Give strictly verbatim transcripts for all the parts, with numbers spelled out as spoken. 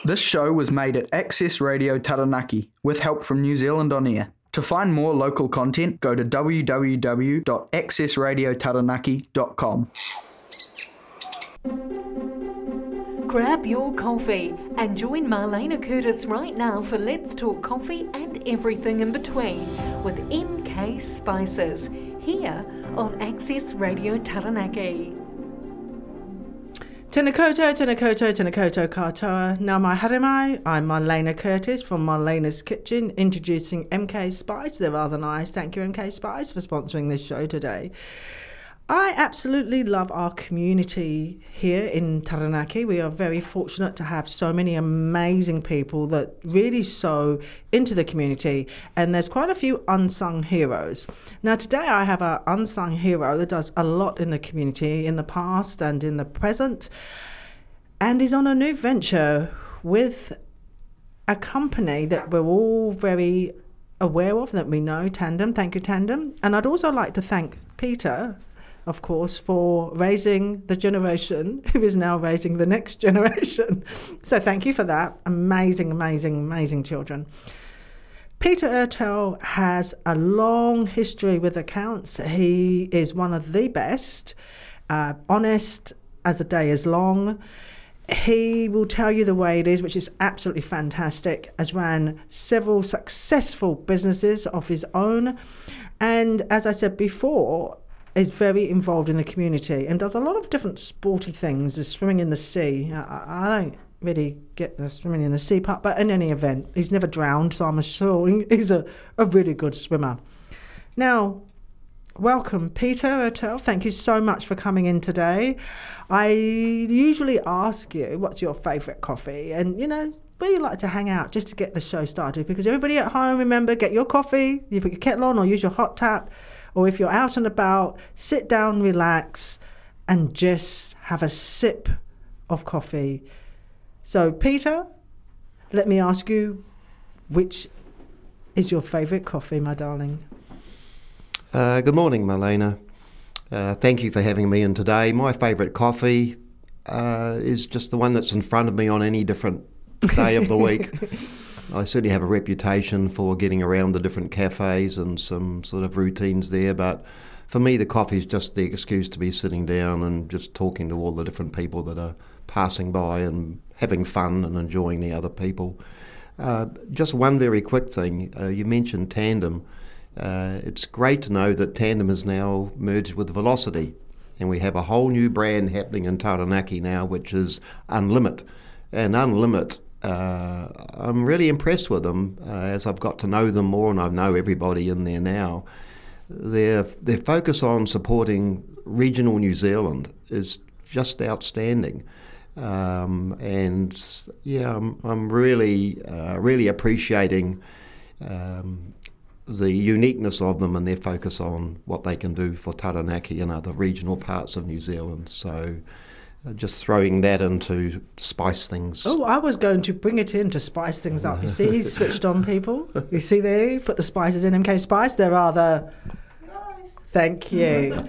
This show was made at Access Radio Taranaki with help from New Zealand On Air. To find more local content, go to w w w dot access radio taranaki dot com. Grab your coffee and join Marlena Curtis right now for Let's Talk Coffee and everything in between with M K Spices here on Access Radio Taranaki. Tēnā koutou, tēnā koutou, tēnā koutou katoa. Nā mai haere mai, I'm Marlena Curtis from Marlena's Kitchen, introducing M K Spice. They're rather nice. Thank you, M K Spice, for sponsoring this show today. I absolutely love our community here in Taranaki. We are very fortunate to have so many amazing people that really sow into the community, and there's quite a few unsung heroes. Now today I have an unsung hero that does a lot in the community in the past and in the present, and is on a new venture with a company that we're all very aware of, that we know, Tandem. Thank you, Tandem. And I'd also like to thank Peter, of course, for raising the generation who is now raising the next generation. So thank you for that. Amazing, amazing, amazing children. Peter Ertel has a long history with accounts. He is one of the best, uh, honest as the day is long. He will tell you the way it is, which is absolutely fantastic. Has ran several successful businesses of his own. And as I said before, is very involved in the community and does a lot of different sporty things, the swimming in the sea. I, I don't really get the swimming in the sea part, but in any event, he's never drowned, so I'm assuming he's a, a really good swimmer. Now, welcome, Peter Ertel. Thank you so much for coming in today. I usually ask you, what's your favourite coffee? And, you know, where you like to hang out just to get the show started, because everybody at home, remember, get your coffee, you put your kettle on or use your hot tap. Or if you're out and about, sit down, relax, and just have a sip of coffee. So, Peter, let me ask you, which is your favourite coffee, my darling? Uh, good morning, Marlena. Uh, thank you for having me in today. My favourite coffee uh, is just the one that's in front of me on any different day of the week. I certainly have a reputation for getting around the different cafes and some sort of routines there, but for me the coffee is just the excuse to be sitting down and just talking to all the different people that are passing by and having fun and enjoying the other people. Uh, just one very quick thing, uh, you mentioned Tandem. Uh, it's great to know that Tandem is now merged with Velocity, and we have a whole new brand happening in Taranaki now, which is Unlimit. And Unlimit, Uh, I'm really impressed with them uh, as I've got to know them more, and I know everybody in there now. Their their focus on supporting regional New Zealand is just outstanding, um, and yeah, I'm, I'm really uh, really appreciating um, the uniqueness of them and their focus on what they can do for Taranaki and other regional parts of New Zealand. So. Just throwing that in to spice things. Oh, I was going to bring it in to spice things up. You see, he's switched on, people. You see there, put the spices in M K Spice. They're rather nice. Thank you.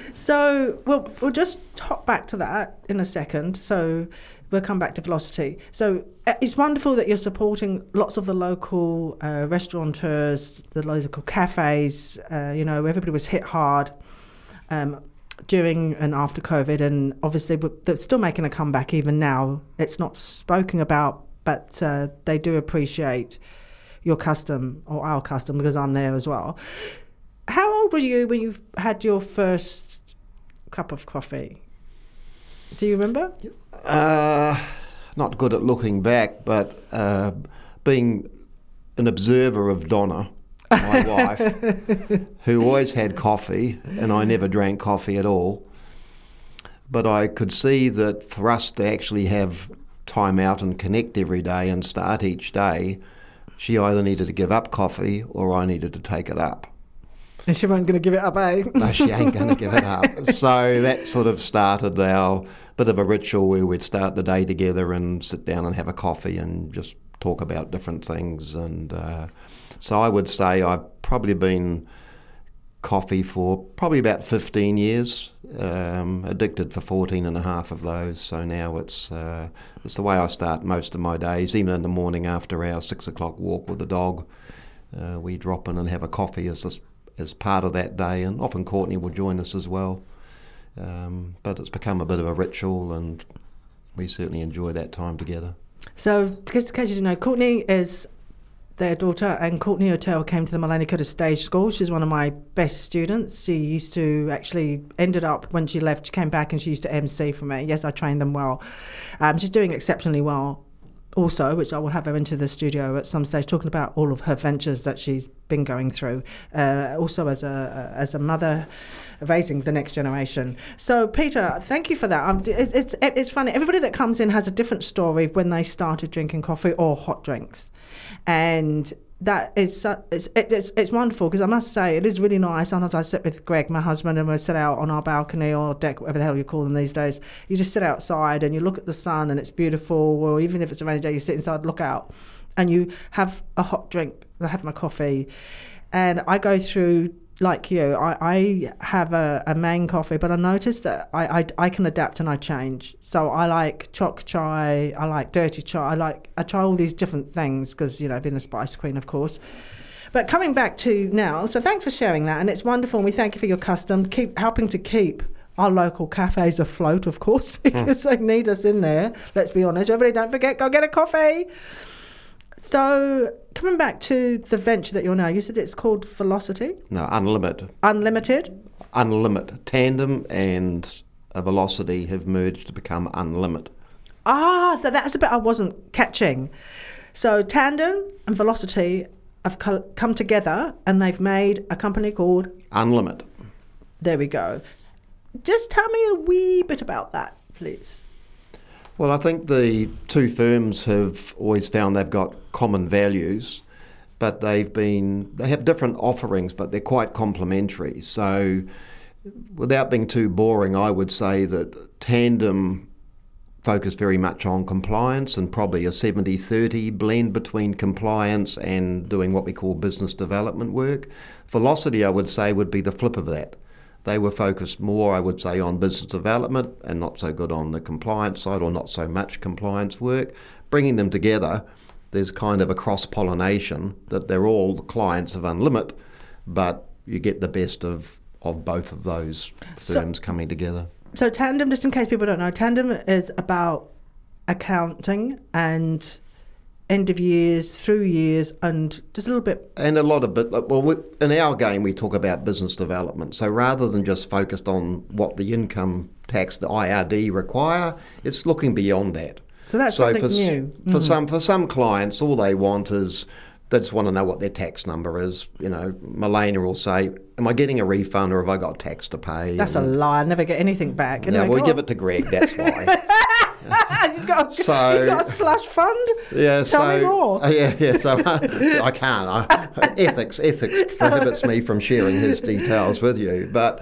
So we'll, we'll just hop back to that in a second. So we'll come back to Velocity. So it's wonderful that you're supporting lots of the local uh, restaurateurs, the local cafes. Uh, you know, everybody was hit hard. Um, during and after COVID, and obviously they're still making a comeback even now. It's not spoken about, but uh, they do appreciate your custom, or our custom, because I'm there as well. How old were you when you had your first cup of coffee? Do you remember? Uh, not good at looking back, but uh, being an observer of Donna, my wife, who always had coffee, and I never drank coffee at all. But I could see that for us to actually have time out and connect every day and start each day, she either needed to give up coffee or I needed to take it up. And she wasn't going to give it up, eh? No, she ain't going to give it up. So that sort of started our bit of a ritual where we'd start the day together and sit down and have a coffee and just talk about different things. And uh, so I would say I've probably been coffee for probably about fifteen years. Um, addicted for fourteen and a half of those, so now it's uh, it's the way I start most of my days. Even in the morning after our six o'clock walk with the dog, uh, we drop in and have a coffee as this, as part of that day, and often Courtney will join us as well. Um, but it's become a bit of a ritual, and we certainly enjoy that time together. So, just in case you didn't know, Courtney is their daughter, and Courtney O'Tell came to the Malena Curtis Stage School. She's one of my best students. She used to actually, ended up, when she left, she came back and she used to M C for me. Yes, I trained them well. Um, she's doing exceptionally well also, which I will have her into the studio at some stage, talking about all of her ventures that she's been going through. Uh, also as a as a mother, raising the next generation. So, Peter, thank you for that. Um, it's, it's, it's funny. Everybody that comes in has a different story when they started drinking coffee or hot drinks. And that is uh, it's, it's, it's wonderful, because I must say, it is really nice. Sometimes I sit with Greg, my husband, and we'll sit out on our balcony or deck, whatever the hell you call them these days. You just sit outside and you look at the sun and it's beautiful, or even if it's a rainy day, you sit inside, look out, and you have a hot drink. I have my coffee. And I go through, like you, I, I have a, a main coffee, but I noticed that I, I, I can adapt and I change. So I like choc chai, I like dirty chai, I like I try all these different things because, you know, being a spice queen, of course. But coming back to now, so thanks for sharing that, and it's wonderful, and we thank you for your custom, keep helping to keep our local cafes afloat, of course, because mm. they need us in there. Let's be honest, everybody, don't forget, go get a coffee. So, coming back to the venture that you're now, you said it's called Velocity? No, Unlimited. Unlimited? Unlimited. Tandem and a Velocity have merged to become Unlimited. Ah, so that's a bit I wasn't catching. So, Tandem and Velocity have co- come together and they've made a company called Unlimited. There we go. Just tell me a wee bit about that, please. Well, I think the two firms have always found they've got common values, but they've been they have different offerings, but they're quite complementary. So, without being too boring, I would say that Tandem focus very much on compliance and probably a seventy thirty blend between compliance and doing what we call business development work. Velocity, I would say, would be the flip of that. They were focused more, I would say, on business development and not so good on the compliance side, or not so much compliance work. Bringing them together, there's kind of a cross-pollination that they're all clients of Unlimited, but you get the best of, of both of those firms so, coming together. So Tandem, just in case people don't know, Tandem is about accounting and end of years, through years, and just a little bit. And a lot of bit. Well, we, in our game, we talk about business development. So rather than just focused on what the income tax, the I R D require, it's looking beyond that. So that's so something for, new. For mm. some for some clients, all they want is they just want to know what their tax number is. You know, Malena will say, "Am I getting a refund, or have I got tax to pay?" That's and, a lie. I never get anything back. Yeah, anyway, well, we give it to Greg. That's why. he's, got a, so, he's got a slush fund? Yeah, Tell so, me more. Uh, yeah, yeah, so uh, I can't. I, ethics ethics prohibits me from sharing his details with you. But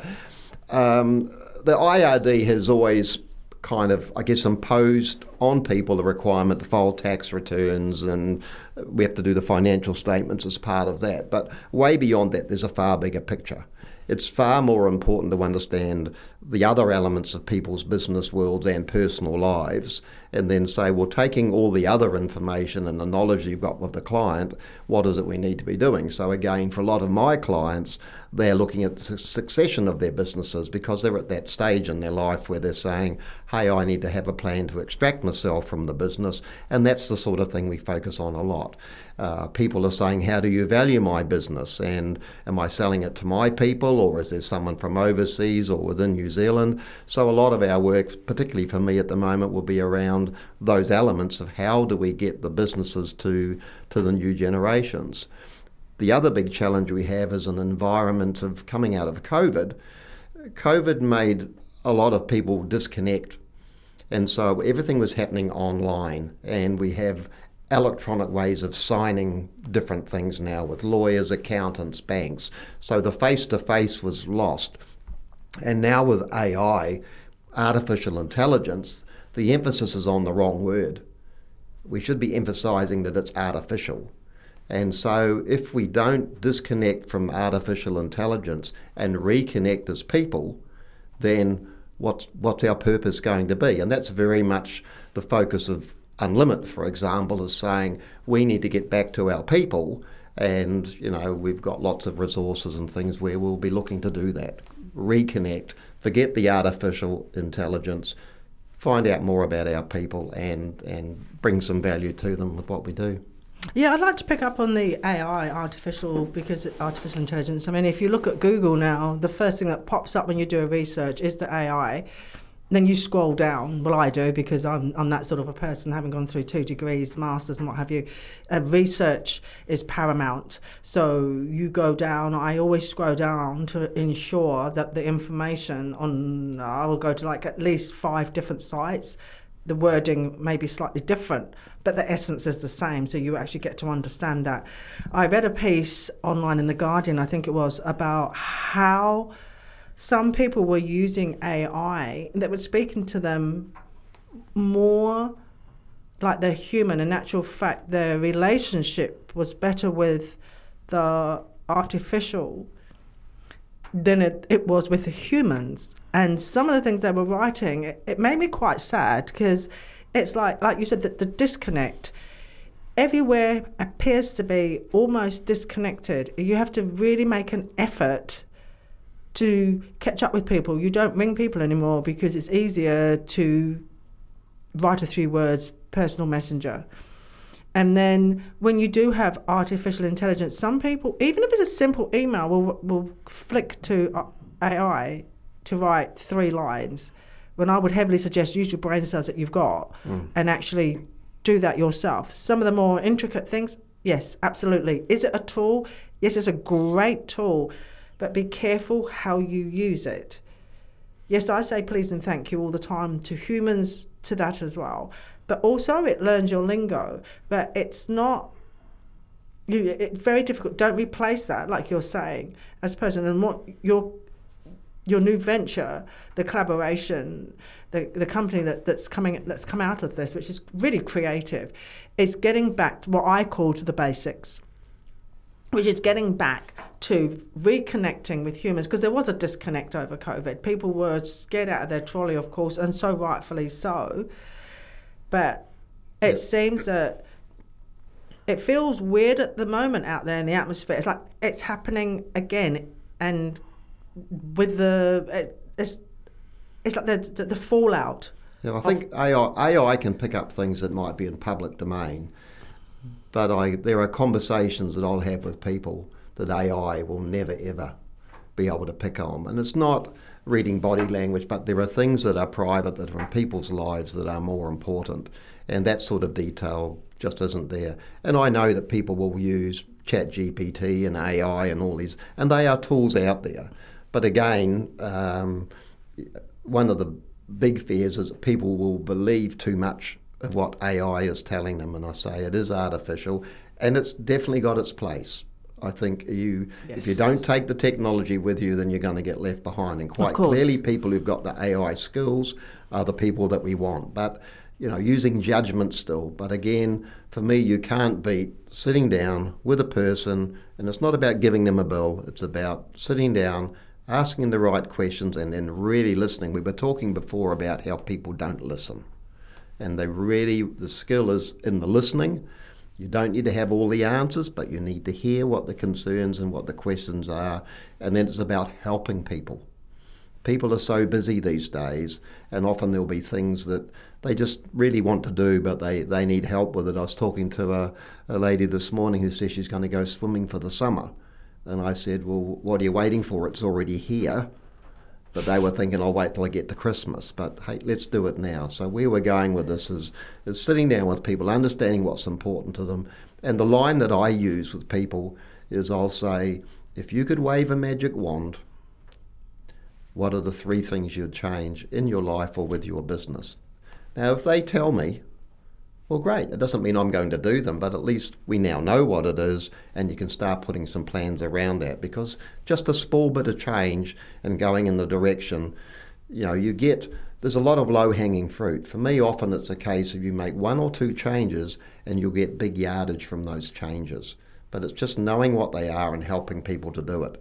um, the I R D has always kind of, I guess, imposed on people the requirement to file tax returns, and we have to do the financial statements as part of that. But way beyond that, there's a far bigger picture. It's far more important to understand the other elements of people's business worlds and personal lives, and then say, well, taking all the other information and the knowledge you've got with the client, what is it we need to be doing? So again, for a lot of my clients, they're looking at the succession of their businesses because they're at that stage in their life where they're saying, hey, I need to have a plan to extract myself from the business, and that's the sort of thing we focus on a lot. Uh, people are saying, how do you value my business, and am I selling it to my people, or is there someone from overseas or within New Zealand? So a lot of our work, particularly for me at the moment, will be around those elements of how do we get the businesses to, to the new generations. The other big challenge we have is an environment of coming out of COVID. COVID made a lot of people disconnect, and so everything was happening online, and we have electronic ways of signing different things now with lawyers, accountants, banks. So the face-to-face was lost. And now with A I, artificial intelligence, the emphasis is on the wrong word. We should be emphasising that it's artificial. And so if we don't disconnect from artificial intelligence and reconnect as people, then what's what's our purpose going to be? And that's very much the focus of Unlimit, for example, is saying we need to get back to our people, and you know we've got lots of resources and things where we'll be looking to do that, reconnect, forget the artificial intelligence, find out more about our people, and and bring some value to them with what we do. Yeah, I'd like to pick up on the A I, artificial, because artificial intelligence. I mean, if you look at Google now, the first thing that pops up when you do a research is the A I. Then you scroll down. Well, I do, because I'm I'm that sort of a person, having gone through two degrees, masters and what have you. Uh, research is paramount. So you go down. I always scroll down to ensure that the information on, I will go to like at least five different sites. The wording may be slightly different, but the essence is the same, so you actually get to understand that. I read a piece online in The Guardian, I think it was, about how some people were using A I that was speaking to them more like they're human. In actual fact, their relationship was better with the artificial than it, it was with the humans. And some of the things they were writing, it, it made me quite sad, because it's like, like you said, that the disconnect everywhere appears to be almost disconnected. You have to really make an effort to catch up with people. You don't ring people anymore because it's easier to write a few words, personal messenger. And then when you do have artificial intelligence, some people, even if it's a simple email, will will flick to A I to write three lines, when I would heavily suggest use your brain cells that you've got mm. and actually do that yourself. Some of the more intricate things, yes, absolutely. Is it a tool? Yes, it's a great tool, but be careful how you use it. Yes, I say please and thank you all the time to humans, to that as well. But also it learns your lingo, but it's not, you, it's very difficult. Don't replace that, like you're saying, as a person. And what your your new venture, the collaboration, the the company that, that's coming that's come out of this, which is really creative, is getting back to what I call to the basics, which is getting back to reconnecting with humans, because there was a disconnect over COVID. People were scared out of their trolley, of course, and so rightfully so. But it yep. seems that it feels weird at the moment out there in the atmosphere. It's like it's happening again, and with the it, it's it's like the the, the fallout. Yeah, I think A I, A I can pick up things that might be in public domain, but I there are conversations that I'll have with people that A I will never ever be able to pick on, and it's not reading body language, but there are things that are private, that are in people's lives, that are more important, and that sort of detail just isn't there. And I know that people will use ChatGPT and A I and all these, and they are tools out there. But again, um, one of the big fears is that people will believe too much of what A I is telling them, and I say it is artificial, and it's definitely got its place. I think you, yes. if you don't take the technology with you, then you're going to get left behind. And quite clearly, people who've got the A I skills are the people that we want. But, you know, using judgment still. But again, for me, you can't beat sitting down with a person, and it's not about giving them a bill. It's about sitting down, asking the right questions, and then really listening. We were talking before about how people don't listen. And they really, the skill is in the listening. You don't need to have all the answers, but you need to hear what the concerns and what the questions are. And then it's about helping people. People are so busy these days, and often there'll be things that they just really want to do, but they, they need help with it. I was talking to a, a lady this morning who says she's going to go swimming for the summer. And I said, well, what are you waiting for? It's already here. But they were thinking, I'll wait till I get to Christmas. But hey, let's do it now. So where we're going with this is, is sitting down with people, understanding what's important to them. And the line that I use with people is I'll say, if you could wave a magic wand, what are the three things you'd change in your life or with your business? Now, if they tell me, well, great. It doesn't mean I'm going to do them, but at least we now know what it is, and you can start putting some plans around that, because just a small bit of change and going in the direction, you know, you get, there's a lot of low-hanging fruit. For me, often it's a case of you make one or two changes and you'll get big yardage from those changes. But it's just knowing what they are and helping people to do it.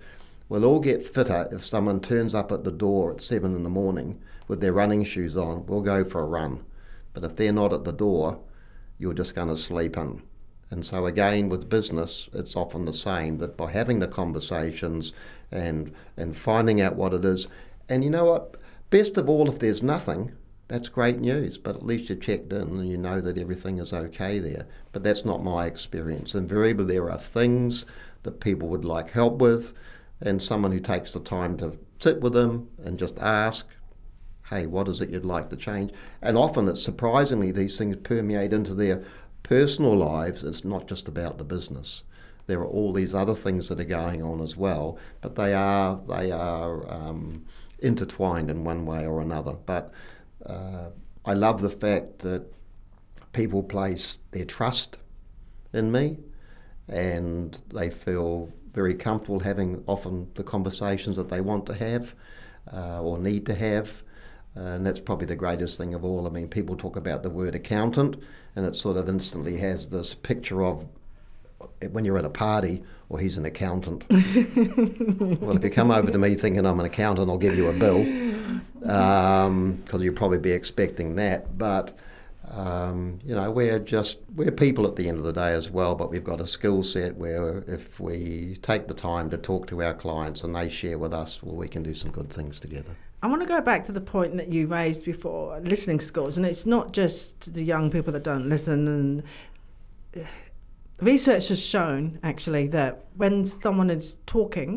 We'll all get fitter if someone turns up at the door at seven in the morning with their running shoes on. We'll go for a run. But if they're not at the door, you're just going to sleep in. And so again, with business, it's often the same, that by having the conversations and and finding out what it is, and you know what, best of all, if there's nothing, that's great news, but at least you checked in and you know that everything is okay there. But that's not my experience. Invariably, there are things that people would like help with, and someone who takes the time to sit with them and just ask, hey, what is it you'd like to change? And often, it's surprisingly, these things permeate into their personal lives. It's not just about the business. There are all these other things that are going on as well, but they are they are um, intertwined in one way or another. But uh, I love the fact that people place their trust in me, and they feel very comfortable having often the conversations that they want to have uh, or need to have. Uh, and that's probably the greatest thing of all. I mean, people talk about the word accountant, and it sort of instantly has this picture of when you're at a party, well, he's an accountant. Well, if you come over to me thinking I'm an accountant, I'll give you a bill, because um, you'll probably be expecting that. But, um, you know, we're just, we're people at the end of the day as well, but we've got a skill set where if we take the time to talk to our clients and they share with us, well, we can do some good things together. I want to go back to the point that you raised before, listening skills, and it's not just the young people that don't listen. And research has shown, actually, that when someone is talking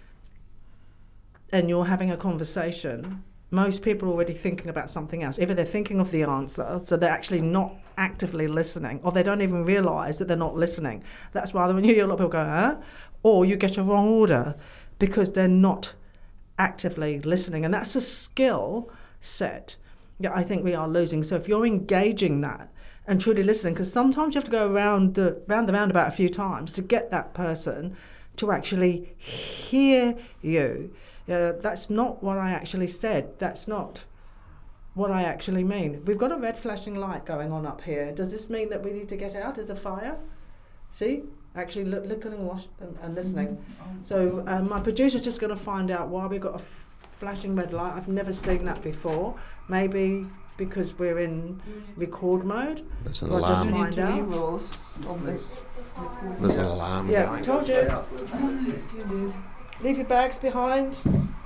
and you're having a conversation, most people are already thinking about something else. Either they're thinking of the answer, so they're actually not actively listening, or they don't even realise that they're not listening. That's why when you hear a lot of people go, huh? Or you get a wrong order because they're not actively listening, and that's a skill set that I think we are losing. So if you're engaging that and truly listening, because sometimes you have to go around the round the roundabout a few times to get that person to actually hear you. Uh, that's not what I actually said. That's not what I actually mean. We've got a red flashing light going on up here. Does this mean that we need to get out? There's a fire? See? Actually look, looking and, watch, and, and listening. So um, my producer's just going to find out why we've got a f- flashing red light. I've never seen that before. Maybe because we're in record mode. There's an we'll alarm. just find out. There's an alarm Yeah, going. I told you. Leave your bags behind.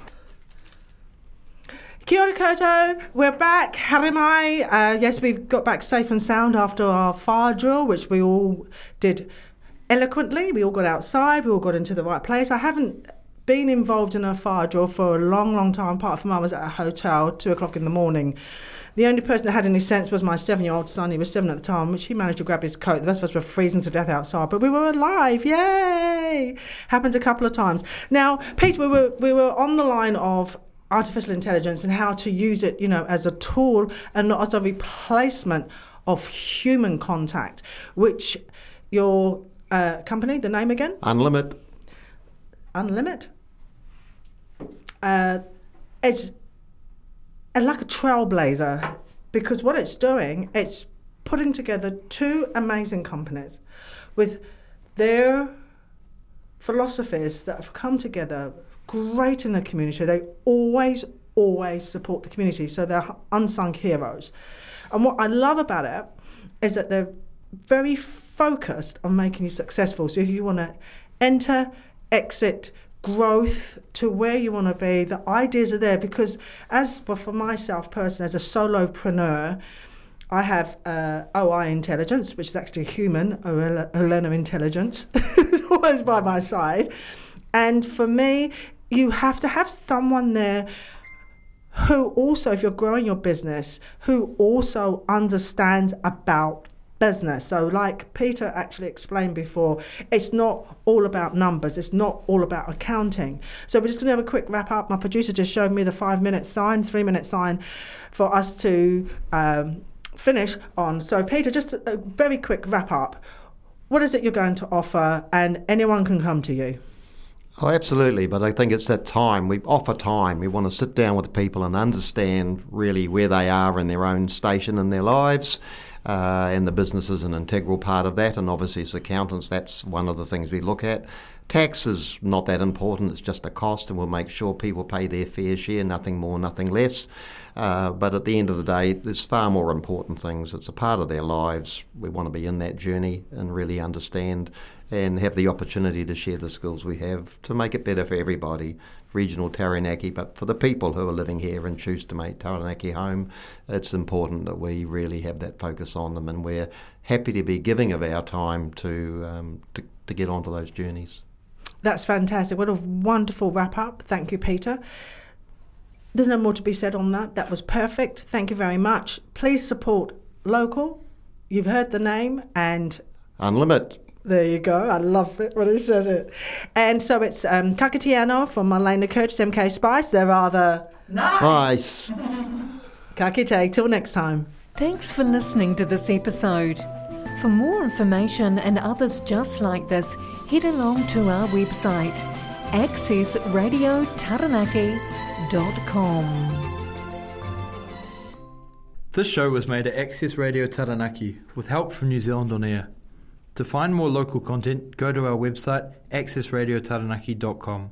Kia ora koutou, we're back, harimai. Uh, yes, we've got back safe and sound after our fire drill, which we all did eloquently. We all got outside, we all got into the right place. I haven't been involved in a fire drill for a long, long time, apart from I was at a hotel at two o'clock in the morning. The only person that had any sense was my seven-year-old son. He was seven at the time, which he managed to grab his coat. The rest of us were freezing to death outside, but we were alive. Yay! Happened a couple of times. Now, Pete, we were we were on the line of artificial intelligence and how to use it, you know, as a tool and not as a replacement of human contact, which your uh, company, the name again? Unlimit. Unlimit. Uh, it's and like a trailblazer, because what it's doing, it's putting together two amazing companies with their philosophies that have come together great in the community. They always, always support the community, so they're unsung heroes. And what I love about it is that they're very focused on making you successful. So if you want to enter, exit, growth to where you want to be, the ideas are there, because as well, for myself personally, as a solopreneur, I have uh, O I Intelligence, which is actually human, Olena Intelligence, who's always by my side. And for me, you have to have someone there who also, if you're growing your business, who also understands about business. So like Peter actually explained before, it's not all about numbers. It's not all about accounting. So we're just going to have a quick wrap up. My producer just showed me the five-minute sign, three-minute sign for us to um, finish on. So Peter, just a, a very quick wrap up. What is it you're going to offer, and anyone can come to you? Oh, absolutely, but I think it's that time. We offer time. We want to sit down with people and understand really where they are in their own station in their lives, uh, and the business is an integral part of that, and obviously as accountants that's one of the things we look at. Tax is not that important, it's just a cost, and we'll make sure people pay their fair share, nothing more, nothing less. Uh, but at the end of the day, there's far more important things. It's a part of their lives. We want to be in that journey and really understand and have the opportunity to share the skills we have to make it better for everybody, regional Taranaki, but for the people who are living here and choose to make Taranaki home, it's important that we really have that focus on them, and we're happy to be giving of our time to um, to, to get onto those journeys. That's fantastic. What a wonderful wrap-up. Thank you, Peter. There's no more to be said on that. That was perfect. Thank you very much. Please support local. You've heard the name, and Unlimit. There you go. I love it when he says it. And so it's um, Kakitiano from Marlena Curtis, M K Spice. They're rather nice. Ka kite. Till next time. Thanks for listening to this episode. For more information and others just like this, head along to our website, access radio taranaki dot com. This show was made at Access Radio Taranaki with help from New Zealand On Air. To find more local content, go to our website access radio taranaki dot com.